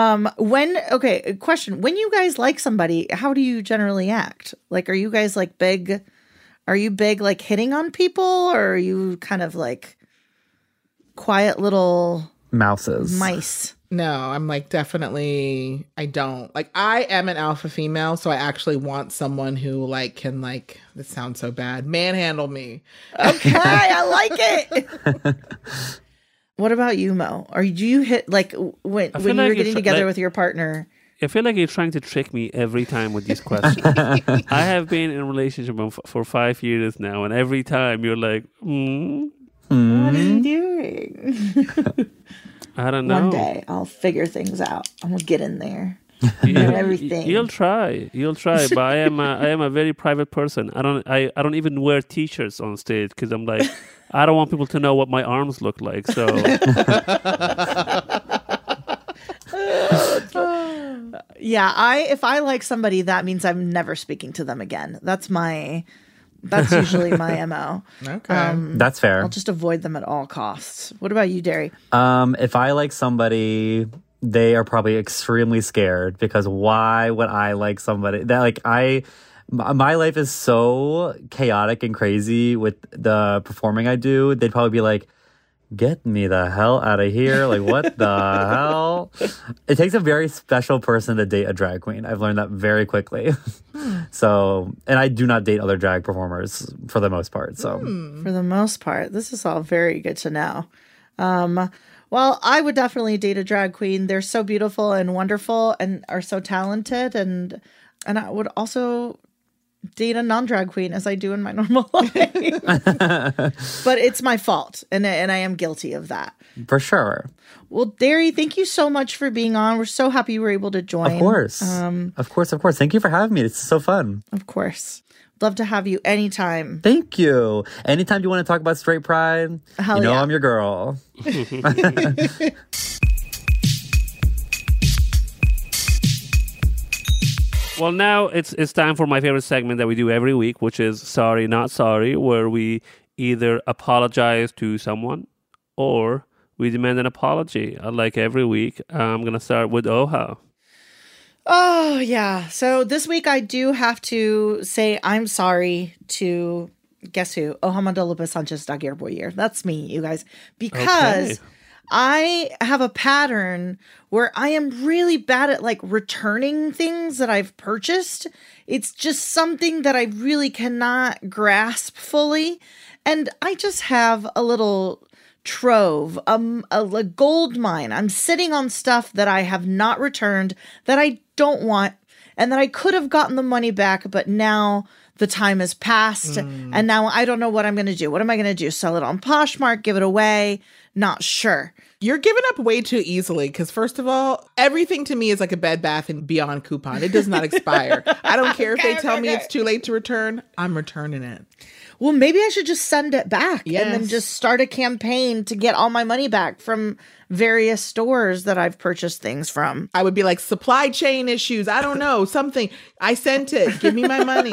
Question. When you guys like somebody, how do you generally act? Like, are you guys like big? Are you big like hitting on people, or are you kind of like quiet little mice? No, I'm like, definitely, I don't. Like, I am an alpha female, so I actually want someone who, like, can, like, this sounds so bad, manhandle me. Okay, I like it. What about you, Mo? Or do you hit, like, when you were getting together with your partner? I feel like you're trying to trick me every time with these questions. I have been in a relationship for 5 years now, and every time you're like, What are you doing? I don't know. One day I'll figure things out. I'm gonna get in there. Everything. You'll try. But I am a very private person. I don't even wear t-shirts on stage because I'm like, I don't want people to know what my arms look like. So. Yeah, if I like somebody, that means I'm never speaking to them again. That's usually my MO. Okay. That's fair. I'll just avoid them at all costs. What about you, Derry? If I like somebody, they are probably extremely scared because why would I like somebody that like my life is so chaotic and crazy with the performing I do. They'd probably be like, get me the hell out of here. Like, what the hell? It takes a very special person to date a drag queen. I've learned that very quickly. So, and I do not date other drag performers for the most part. So, for the most part, this is all very good to know. Well, I would definitely date a drag queen. They're so beautiful and wonderful and are so talented. And I would also date a non-drag queen as I do in my normal life. But it's my fault. And I am guilty of that. For sure. Well, Derry, thank you so much for being on. We're so happy you were able to join. Of course. Of course. Thank you for having me. It's so fun. Of course. Love to have you anytime. Thank you. Anytime you want to talk about straight pride, Hell yeah. I'm your girl. Well, now it's time for my favorite segment that we do every week, which is Sorry, Not Sorry, where we either apologize to someone or we demand an apology. Like every week, I'm going to start with Oha. Oh, yeah. So this week I do have to say I'm sorry to, guess who? Oha Mandela Sanchez Daguerre Boyer. That's me, you guys. Because I have a pattern where I am really bad at like returning things that I've purchased. It's just something that I really cannot grasp fully. And I just have a little trove, a gold mine. I'm sitting on stuff that I have not returned, that I don't want, and that I could have gotten the money back, but now the time has passed, and now I don't know what I'm going to do. What am I going to do? Sell it on Poshmark? Give it away? Not sure. You're giving up way too easily because, first of all, everything to me is like a Bed Bath & Beyond coupon. It does not expire. I don't care if they tell me it's too late to return. I'm returning it. Well, maybe I should just send it back and then just start a campaign to get all my money back from various stores that I've purchased things from. I would be like, supply chain issues. I don't know. Something. I sent it. Give me my money.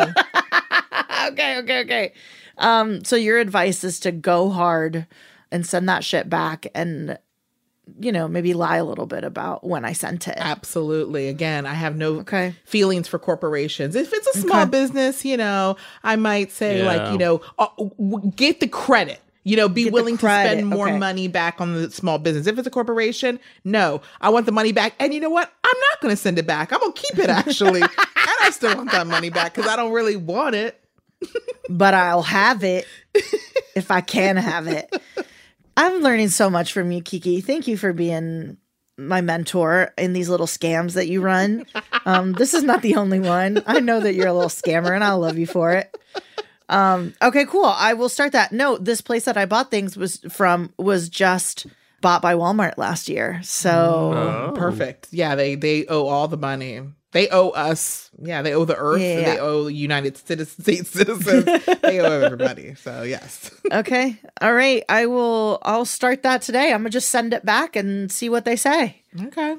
Okay. So your advice is to go hard and send that shit back and, you know, maybe lie a little bit about when I sent it. Absolutely. Again, I have no feelings for corporations. If it's a small business, you know, I might say like, you know, get the credit. You know, be willing to spend more money back on the small business. If it's a corporation, no, I want the money back. And you know what? I'm not going to send it back. I'm going to keep it, actually. And I still want that money back because I don't really want it. But I'll have it if I can have it. I'm learning so much from you, Kiki. Thank you for being my mentor in these little scams that you run. This is not the only one. I know that you're a little scammer and I'll love you for it. Okay, cool. I will start that. No, this place that I bought things was just bought by Walmart last year. So perfect. Yeah, they owe all the money. They owe us. Yeah, they owe the earth. Yeah. They owe the United States citizens. They owe everybody. So yes. Okay. All right. I'll start that today. I'm gonna just send it back and see what they say. Okay.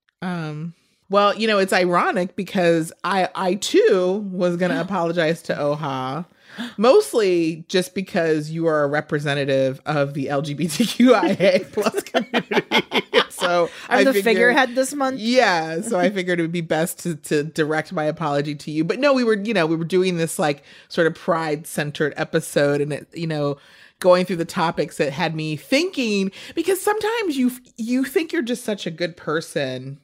Well, you know, it's ironic because I too was gonna apologize to Oha. Mostly just because you are a representative of the LGBTQIA plus community. So So I'm the figured- figurehead this month. Yeah, so I figured it would be best to direct my apology to you. But no, we were doing this like sort of pride-centered episode, and it, going through the topics that had me thinking, because sometimes you think you're just such a good person.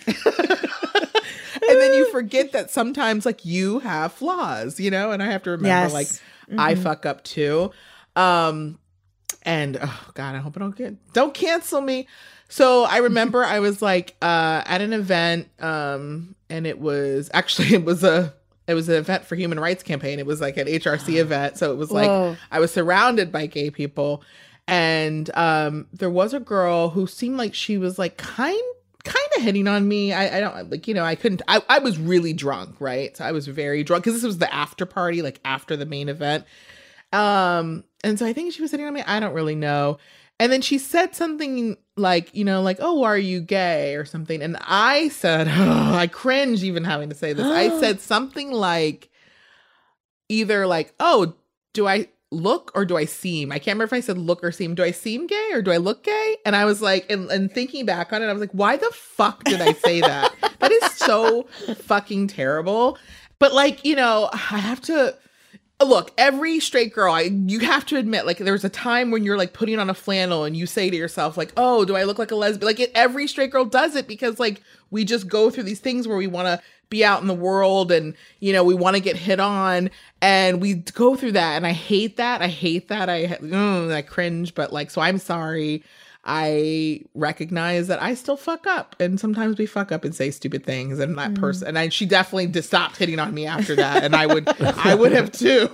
And then you forget that sometimes like you have flaws, and I have to remember like I fuck up too. And oh God, I hope I don't cancel me. So I remember I was like at an event, and it was an event for Human Rights Campaign. It was like an HRC event. So it was like I was surrounded by gay people, and there was a girl who seemed like she was like kind of hitting on me. I don't like, I couldn't, I was really drunk, right? So I was very drunk because this was the after party, like after the main event. And so I think she was hitting on me. I don't really know. And then she said something like, like, oh, are you gay or something? And I said, I cringe even having to say this. I said something like, either like, oh, do I look or do I seem? I can't remember if I said look or seem. Do I seem gay or do I look gay? And I was like, and thinking back on it, I was like, why the fuck did I say that? That is so fucking terrible. But like, I have to look, every straight girl, you have to admit, like, there's a time when you're like putting on a flannel and you say to yourself, like, oh, do I look like a lesbian? Like, every straight girl does it because like we just go through these things where we want to be out in the world and, we want to get hit on, and we go through that. And I hate that. I cringe, but like, so I'm sorry. I recognize that I still fuck up, and sometimes we fuck up and say stupid things, and that person, and she definitely stopped hitting on me after that. And I would have too.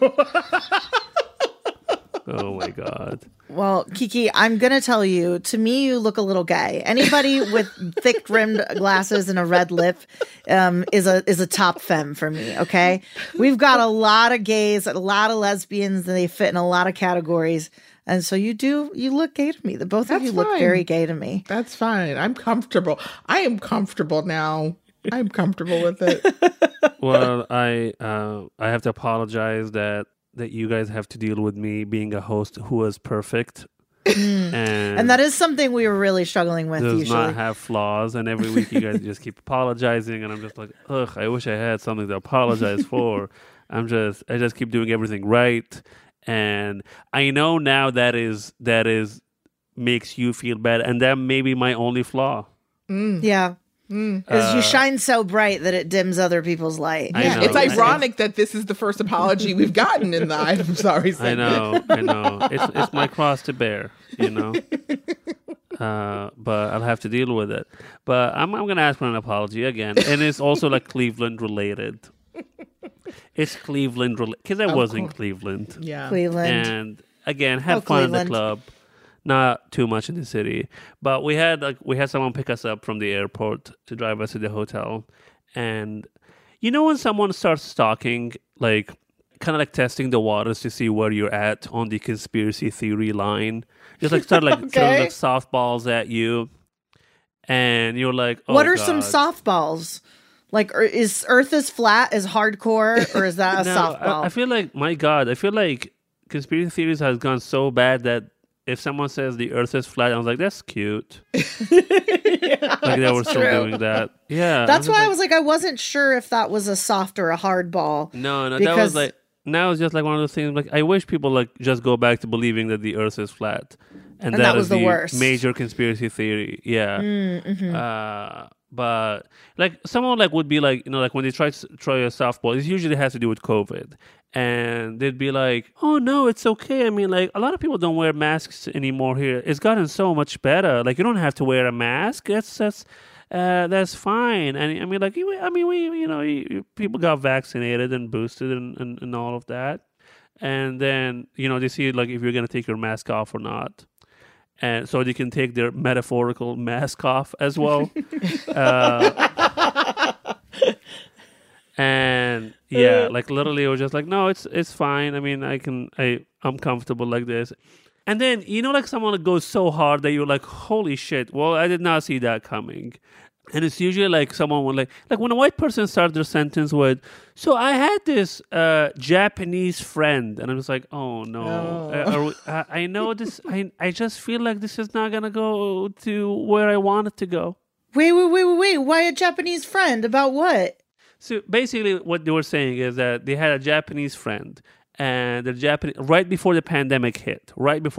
Oh my God. Well, Kiki, I'm going to tell you, to me, you look a little gay. Anybody with thick rimmed glasses and a red lip is a top femme for me. Okay. We've got a lot of gays, a lot of lesbians, and they fit in a lot of categories. And so you look gay to me. The both of you look very gay to me. That's fine. I'm comfortable. I am comfortable now. I'm comfortable with it. Well, I have to apologize that you guys have to deal with me being a host who was perfect. And that is something we were really struggling with does usually. not have flaws, and every week you guys just keep apologizing, and I'm just like, ugh, I wish I had something to apologize for. I just keep doing everything right. And I know now that is makes you feel bad, and that may be my only flaw. Yeah. Because you shine so bright that it dims other people's light. Yeah, it's ironic that this is the first apology we've gotten in the I'm sorry segment. I know. It's my cross to bear, but I'll have to deal with it. But I'm going to ask for an apology again, and it's also like Cleveland related. It's Cleveland related because I was in Cleveland. Yeah, Cleveland, and again had fun Cleveland. at the club. Not too much in the city, but we had someone pick us up from the airport to drive us to the hotel. And when someone starts stalking, like kind of like testing the waters to see where you're at on the conspiracy theory line, just like start like throwing like softballs at you, and you're like, oh, what are God. some softballs? Like, is Earth is flat as hardcore, or is that a softball? I feel like, my God, conspiracy theories has gone so bad that if someone says the Earth is flat, I was like, that's cute. Like they were still doing that. Yeah. That's why I was like, I wasn't sure if that was a soft or a hard ball. No, that was like, now it's just like one of those things, like, I wish people like just go back to believing that the Earth is flat. And that was is the worst. Major conspiracy theory. Yeah. Mm-hmm. But like someone like would be like, like when they try a softball, it usually has to do with COVID. And they'd be like, oh no, it's okay. I mean, like, a lot of people don't wear masks anymore here. It's gotten so much better. Like, you don't have to wear a mask. That's fine. And I mean, like, people got vaccinated and boosted and all of that. And then, they see like if you're going to take your mask off or not. And so they can take their metaphorical mask off as well. And yeah, like literally it was just like, no, it's fine. I mean, I'm comfortable like this. And then, like someone goes so hard that you're like, holy shit, well, I did not see that coming. And it's usually like someone would like when a white person starts their sentence with, "So I had this Japanese friend," and I'm just like, "Oh no, I know this. I just feel like this is not gonna go to where I want it to go." Wait. Why a Japanese friend? About what? So basically, what they were saying is that they had a Japanese friend, and the Japanese right before the pandemic hit.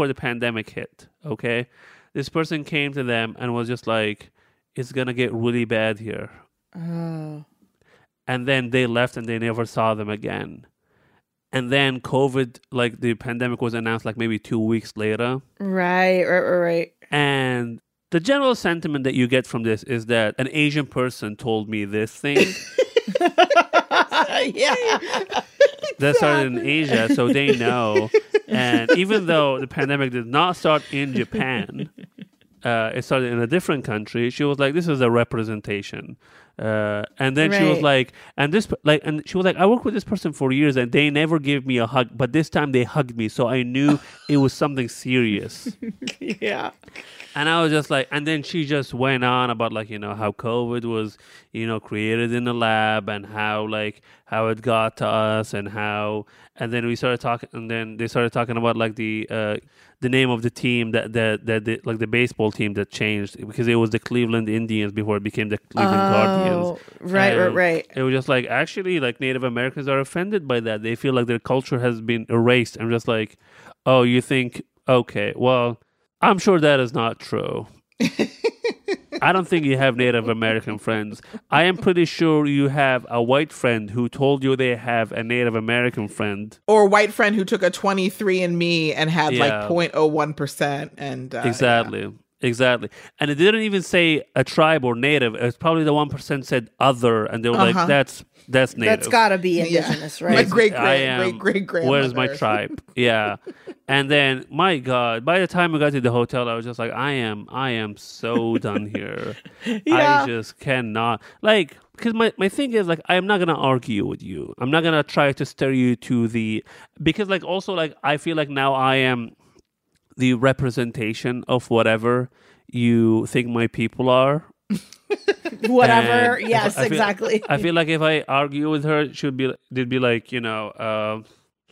Okay, this person came to them and was just like, "It's gonna get really bad here." Oh. And then they left and they never saw them again. And then COVID, like the pandemic was announced like maybe 2 weeks later. Right. And the general sentiment that you get from this is that an Asian person told me this thing. Yeah. That started in Asia, so they know. And even though the pandemic did not start in Japan, it started in a different country. She was like, "This is a representation," and then she was like, and she was like, "I worked with this person for years, and they never gave me a hug, but this time they hugged me, so I knew it was something serious." Yeah. And I was just like, and then she just went on about like, how COVID was, created in the lab and how it got to us and then we started talking, and then they started talking about like the name of the team that like the baseball team that changed because it was the Cleveland Indians before it became the Cleveland Guardians. Right. It was just like, actually, like Native Americans are offended by that. They feel like their culture has been erased. I'm just like, oh, you think, okay, well, I'm sure that is not true. I don't think you have Native American friends. I am pretty sure you have a white friend who told you they have a Native American friend. Or a white friend who took a 23andMe and had like 0.01%. And Exactly. And it didn't even say a tribe or native. It's probably the 1% said other. And they were like, that's native. That's got to be indigenous, right? My great-great-grandmother. Where's my tribe? Yeah. And then, my God, by the time we got to the hotel, I was just like, I am so done here. Yeah. I just cannot. Like, because my thing is, like, I'm not going to argue with you. I'm not going to try to steer you to the... Because, like, also, like, I feel like now I am the representation of whatever you think my people are. Whatever. Yes, exactly. I feel like if I argue with her, they'd be like, yeah,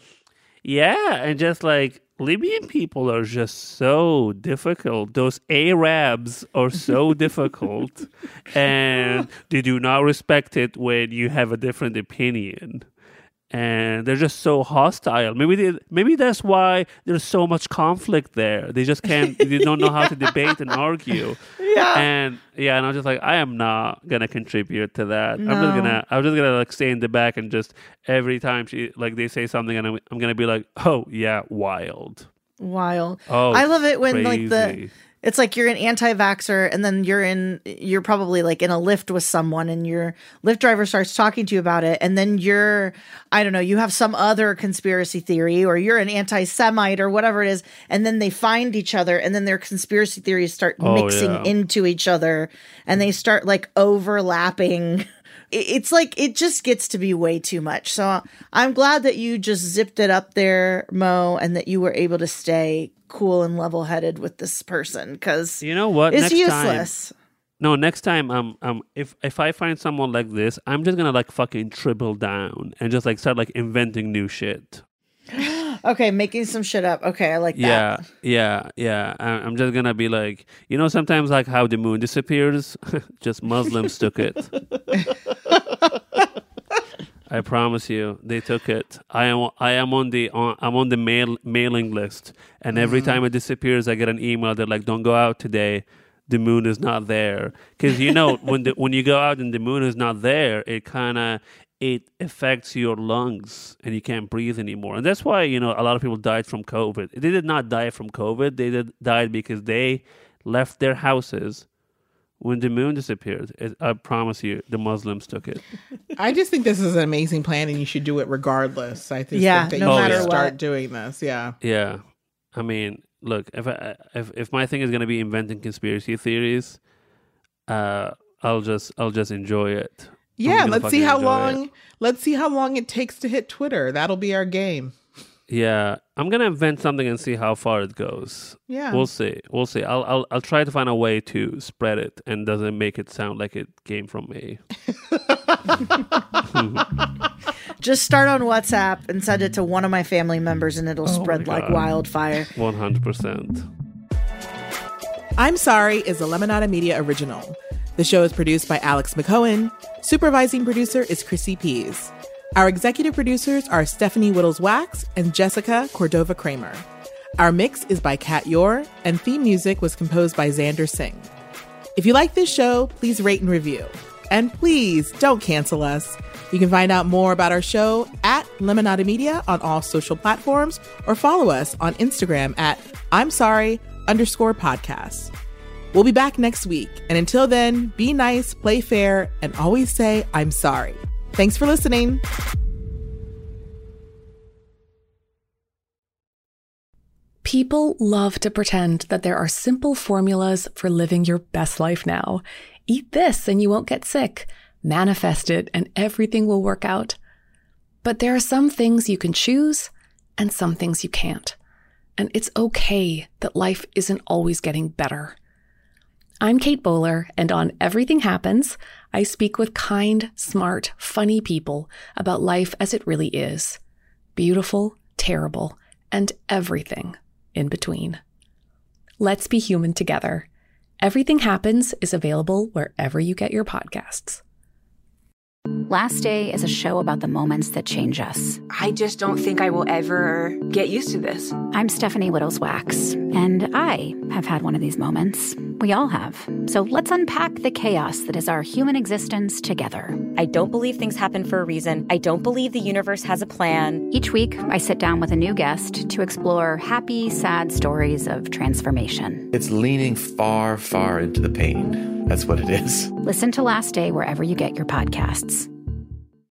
and just like Libyan people are just so difficult. Those Arabs are so difficult, and they do not respect it when you have a different opinion. And they're just so hostile. Maybe that's why there's so much conflict there. They just can't. They don't know how to debate and argue. Yeah. And I was just like, I am not gonna contribute to that. No. I'm just gonna like stay in the back and just every time they say something, and I'm gonna be like, oh yeah, wild. Oh, I love it when crazy. it's like you're an anti-vaxxer and then you're probably like in a Lyft with someone and your Lyft driver starts talking to you about it. And then I don't know, you have some other conspiracy theory or you're an anti-Semite or whatever it is. And then they find each other and then their conspiracy theories start mixing into each other and they start like overlapping. It's like, it just gets to be way too much. So I'm glad that you just zipped it up there, Mo, and that you were able to stay cool and level-headed with this person, because you know what, it's useless. Next time, if I find someone like this, I'm just gonna like fucking triple down and just like start like inventing new shit. Okay, making some shit up. Okay, I like that. Yeah. I'm just gonna be like, sometimes like how the moon disappears, just Muslims took it. I promise you, they took it. I'm on the mailing list, and every time it disappears, I get an email that like, don't go out today. The moon is not there. Because when you go out and the moon is not there, it affects your lungs and you can't breathe anymore. And that's why a lot of people died from COVID. They did not die from COVID. They died because they left their houses when the moon disappeared. I promise you, the Muslims took it. I just think this is an amazing plan, and you should do it regardless. I think that you no matter should start what. doing this. Yeah. Yeah. I mean, look, if my thing is going to be inventing conspiracy theories, I'll just enjoy it. Yeah, let's see how long it takes to hit Twitter. That'll be our game. Yeah, I'm gonna invent something and see how far it goes. Yeah. We'll see. I'll try to find a way to spread it and doesn't make it sound like it came from me. Just start on WhatsApp and send it to one of my family members, and it'll spread like wildfire. 100%. I'm Sorry is a Lemonada Media original. The show is produced by Alex McCohen. Supervising producer is Chrissy Pease. Our executive producers are Stephanie Whittles-Wax and Jessica Cordova-Kramer. Our mix is by Kat Yor, and theme music was composed by Xander Singh. If you like this show, please rate and review. And please don't cancel us. You can find out more about our show at Lemonada Media on all social platforms, or follow us on Instagram at I'mSorry_podcast. We'll be back next week. And until then, be nice, play fair, and always say, I'm sorry. Thanks for listening. People love to pretend that there are simple formulas for living your best life now. Eat this and you won't get sick. Manifest it and everything will work out. But there are some things you can choose and some things you can't. And it's okay that life isn't always getting better. I'm Kate Bowler, and on Everything Happens, I speak with kind, smart, funny people about life as it really is. Beautiful, terrible, and everything in between. Let's be human together. Everything Happens is available wherever you get your podcasts. Last Day is a show about the moments that change us. I just don't think I will ever get used to this. I'm Stephanie Whittles-Wax, and I have had one of these moments. We all have. So let's unpack the chaos that is our human existence together. I don't believe things happen for a reason. I don't believe the universe has a plan. Each week, I sit down with a new guest to explore happy, sad stories of transformation. It's leaning far, far into the pain. That's what it is. Listen to Last Day wherever you get your podcasts.